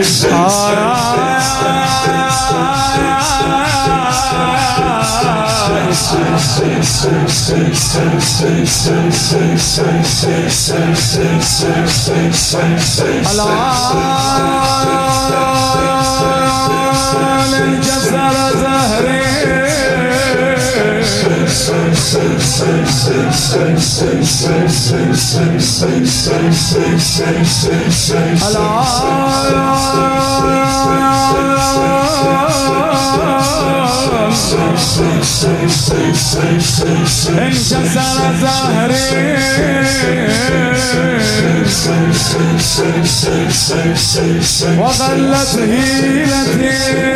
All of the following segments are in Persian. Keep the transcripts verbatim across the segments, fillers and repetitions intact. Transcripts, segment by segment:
وغلت هيلتي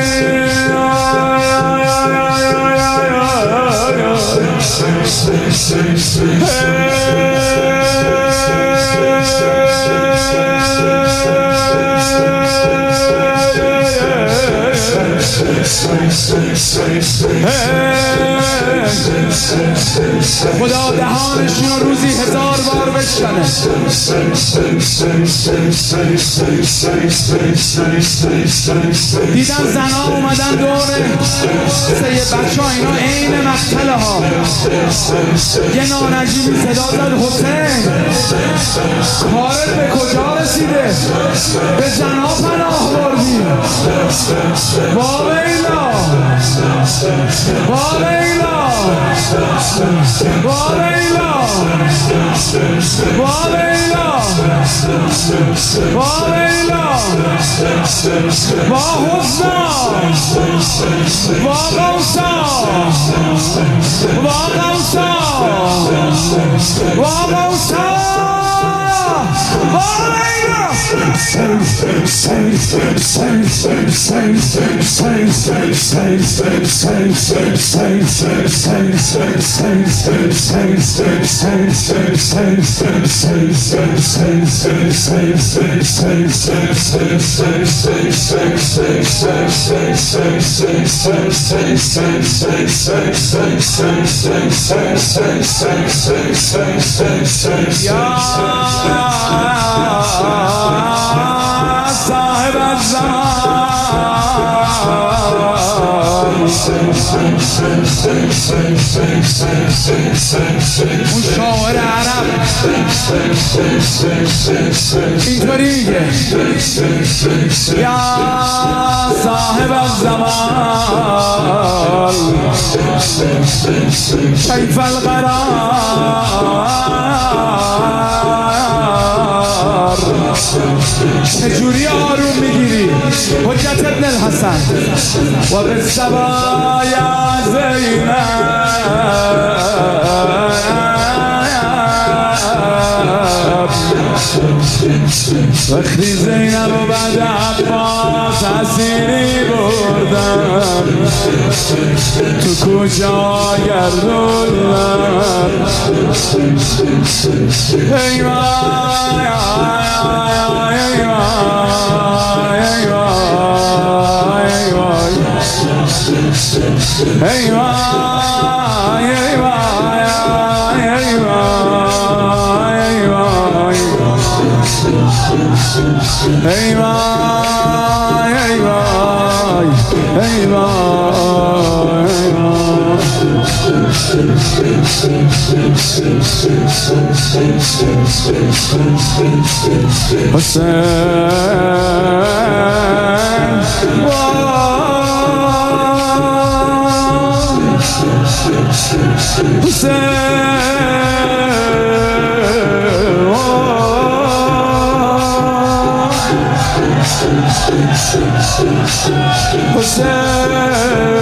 خدا دهانشون رو روزی هزار بار بشکنه. دیدم زنها اومدن دوره سه بچه ها، اینا عین مقتله ها. یه نانجیبی صدا زد حسین کارت به کجا رسیده؟ به زنها پناه بردی. واویلا واویلا واویلا واویلا واویلا واحسنا واقوسا واقوسا واقوسا واویلا. صاحب اون شاعر عرب اینطوری میگه یا صاحب الزمان کیف القرار. چجوری آروم میگیری؟ حجت ابن الحسن و به سبایا زینب وقتی زینب و بعد عباس حسینی بردن تو کجا گردوندن. ای وای ای وای ای وای ای وای ای وای ای وای ای وای ای وای ای وای ای وای ای وای حسین حسین